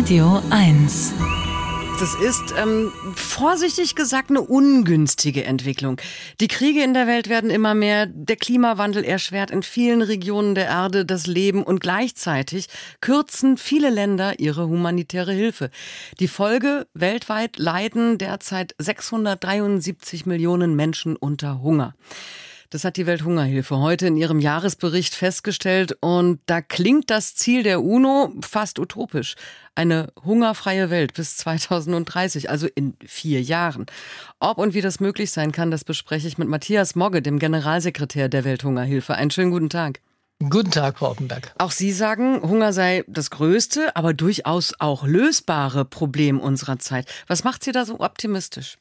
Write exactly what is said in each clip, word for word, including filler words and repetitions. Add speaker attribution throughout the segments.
Speaker 1: Radio eins.
Speaker 2: Das ist, ähm, vorsichtig gesagt, eine ungünstige Entwicklung. Die Kriege in der Welt werden immer mehr, der Klimawandel erschwert in vielen Regionen der Erde das Leben und gleichzeitig kürzen viele Länder ihre humanitäre Hilfe. Die Folge: weltweit leiden derzeit sechshundertdreiundsiebzig Millionen Menschen unter Hunger. Das hat die Welthungerhilfe heute in ihrem Jahresbericht festgestellt. Und da klingt das Ziel der UNO fast utopisch. Eine hungerfreie Welt bis zweitausenddreißig, also in vier Jahren. Ob und wie das möglich sein kann, das bespreche ich mit Matthias Mogge, dem Generalsekretär der Welthungerhilfe. Einen schönen guten Tag.
Speaker 3: Guten Tag, Frau Oppenberg.
Speaker 2: Auch Sie sagen, Hunger sei das größte, aber durchaus auch lösbare Problem unserer Zeit. Was macht Sie da so optimistisch?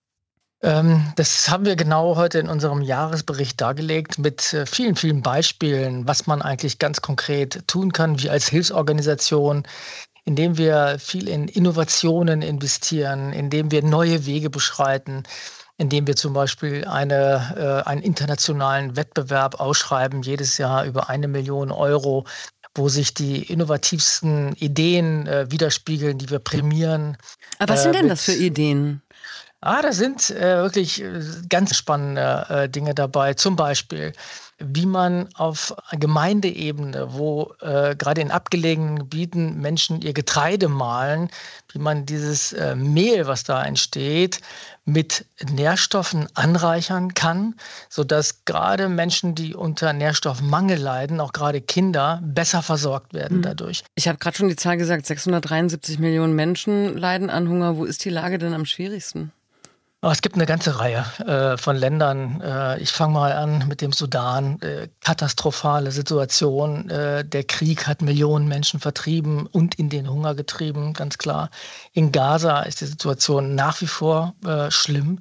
Speaker 3: Das haben wir genau heute in unserem Jahresbericht dargelegt mit vielen, vielen Beispielen, was man eigentlich ganz konkret tun kann, wir als Hilfsorganisation, indem wir viel in Innovationen investieren, indem wir neue Wege beschreiten, indem wir zum Beispiel eine, äh, einen internationalen Wettbewerb ausschreiben, jedes Jahr über eine Million Euro, wo sich die innovativsten Ideen äh, widerspiegeln, die wir prämieren.
Speaker 2: Aber was sind
Speaker 3: äh,
Speaker 2: denn das für Ideen?
Speaker 3: Ah, da sind äh, wirklich äh, ganz spannende äh, Dinge dabei. Zum Beispiel, wie man auf Gemeindeebene, wo äh, gerade in abgelegenen Gebieten Menschen ihr Getreide mahlen, wie man dieses äh, Mehl, was da entsteht, mit Nährstoffen anreichern kann, sodass gerade Menschen, die unter Nährstoffmangel leiden, auch gerade Kinder, besser versorgt werden dadurch.
Speaker 2: Ich habe gerade schon die Zahl gesagt, sechshundertdreiundsiebzig Millionen Menschen leiden an Hunger. Wo ist die Lage denn am schwierigsten?
Speaker 3: Oh, es gibt eine ganze Reihe äh, von Ländern. Äh, ich fange mal an mit dem Sudan. Äh, katastrophale Situation. Äh, der Krieg hat Millionen Menschen vertrieben und in den Hunger getrieben, ganz klar. In Gaza ist die Situation nach wie vor äh, schlimm.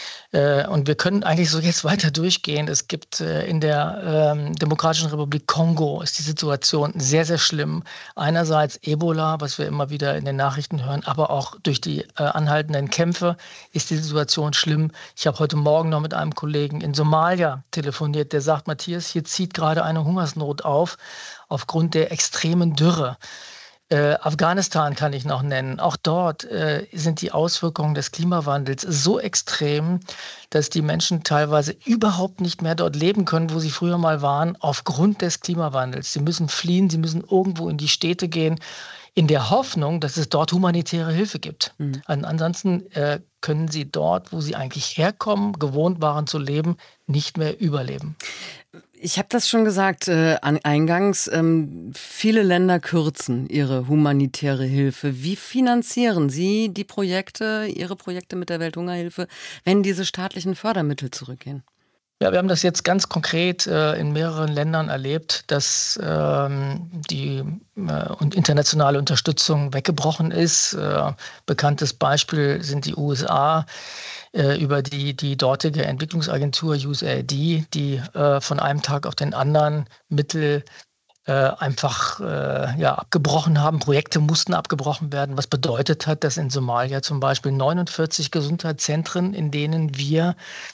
Speaker 3: Äh, und wir können eigentlich so jetzt weiter durchgehen. Es gibt äh, in der ähm, Demokratischen Republik Kongo ist die Situation sehr, sehr schlimm. Einerseits Ebola, was wir immer wieder in den Nachrichten hören, aber auch durch die äh, anhaltenden Kämpfe ist die Situation schlimm. Ich habe heute Morgen noch mit einem Kollegen in Somalia telefoniert, der sagt, Matthias, hier zieht gerade eine Hungersnot auf, aufgrund der extremen Dürre. Äh, Afghanistan kann ich noch nennen. Auch dort äh, sind die Auswirkungen des Klimawandels so extrem, dass die Menschen teilweise überhaupt nicht mehr dort leben können, wo sie früher mal waren, aufgrund des Klimawandels. Sie müssen fliehen, sie müssen irgendwo in die Städte gehen, in der Hoffnung, dass es dort humanitäre Hilfe gibt. Mhm. Ansonsten äh, können sie dort, wo sie eigentlich herkommen, gewohnt waren zu leben, nicht mehr überleben.
Speaker 2: Ich habe das schon gesagt äh, eingangs, ähm, viele Länder kürzen ihre humanitäre Hilfe. Wie finanzieren Sie die Projekte, Ihre Projekte mit der Welthungerhilfe, wenn diese staatlichen Fördermittel zurückgehen?
Speaker 3: Ja, wir haben das jetzt ganz konkret äh, in mehreren Ländern erlebt, dass ähm, die äh, und internationale Unterstützung weggebrochen ist. Äh, bekanntes Beispiel sind die U S A äh, über die, die dortige Entwicklungsagentur U S A I D, die äh, von einem Tag auf den anderen Mittel äh, einfach äh, ja, abgebrochen haben. Projekte mussten abgebrochen werden, was bedeutet hat, dass in Somalia zum Beispiel neunundvierzig Gesundheitszentren, in denen wir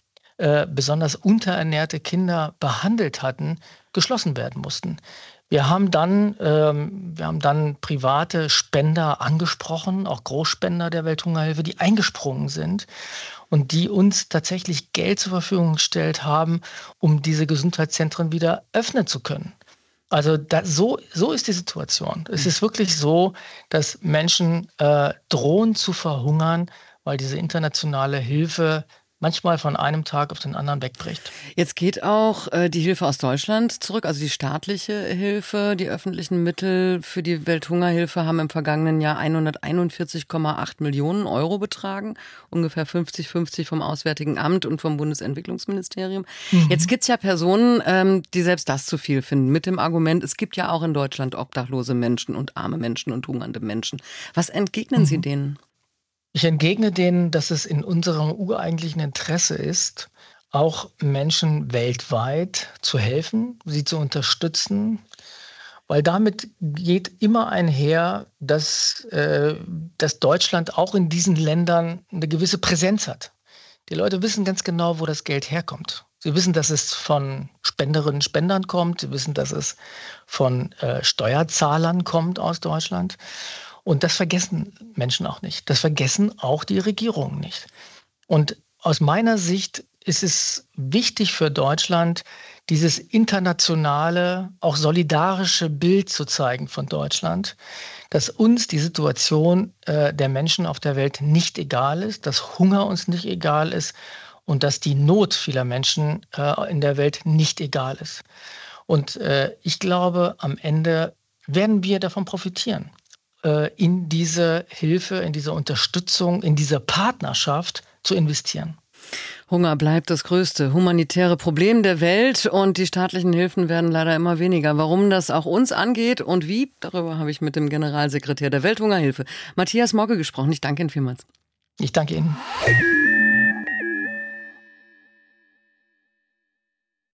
Speaker 3: Äh, besonders unterernährte Kinder behandelt hatten, geschlossen werden mussten. Wir haben dann, ähm, wir haben dann private Spender angesprochen, auch Großspender der Welthungerhilfe, die eingesprungen sind und die uns tatsächlich Geld zur Verfügung gestellt haben, um diese Gesundheitszentren wieder öffnen zu können. Also da, so, so ist die Situation. Es ist wirklich so, dass Menschen äh, drohen zu verhungern, weil diese internationale Hilfe manchmal von einem Tag auf den anderen wegbricht.
Speaker 2: Jetzt geht auch äh, die Hilfe aus Deutschland zurück, also die staatliche Hilfe. Die öffentlichen Mittel für die Welthungerhilfe haben im vergangenen Jahr hunderteinundvierzig Komma acht Millionen Euro betragen, ungefähr fünfzig fünfzig vom Auswärtigen Amt und vom Bundesentwicklungsministerium. Mhm. Jetzt gibt es ja Personen, ähm, die selbst das zu viel finden, mit dem Argument, es gibt ja auch in Deutschland obdachlose Menschen und arme Menschen und hungernde Menschen. Was entgegnen mhm. Sie denen?
Speaker 3: Ich entgegne denen, dass es in unserem ureigentlichen Interesse ist, auch Menschen weltweit zu helfen, sie zu unterstützen, weil damit geht immer einher, dass, äh, dass Deutschland auch in diesen Ländern eine gewisse Präsenz hat. Die Leute wissen ganz genau, wo das Geld herkommt. Sie wissen, dass es von Spenderinnen und Spendern kommt. Sie wissen, dass es von äh, Steuerzahlern kommt aus Deutschland. Und das vergessen Menschen auch nicht. Das vergessen auch die Regierungen nicht. Und aus meiner Sicht ist es wichtig für Deutschland, dieses internationale, auch solidarische Bild zu zeigen von Deutschland, dass uns die Situation äh, der Menschen auf der Welt nicht egal ist, dass Hunger uns nicht egal ist und dass die Not vieler Menschen äh, in der Welt nicht egal ist. Und äh, ich glaube, am Ende werden wir davon profitieren, äh, in diese Hilfe, in diese Unterstützung, in diese Partnerschaft zu investieren.
Speaker 2: Hunger bleibt das größte humanitäre Problem der Welt und die staatlichen Hilfen werden leider immer weniger. Warum das auch uns angeht und wie, darüber habe ich mit dem Generalsekretär der Welthungerhilfe, Matthias Mogge, gesprochen. Ich danke Ihnen vielmals.
Speaker 3: Ich danke Ihnen.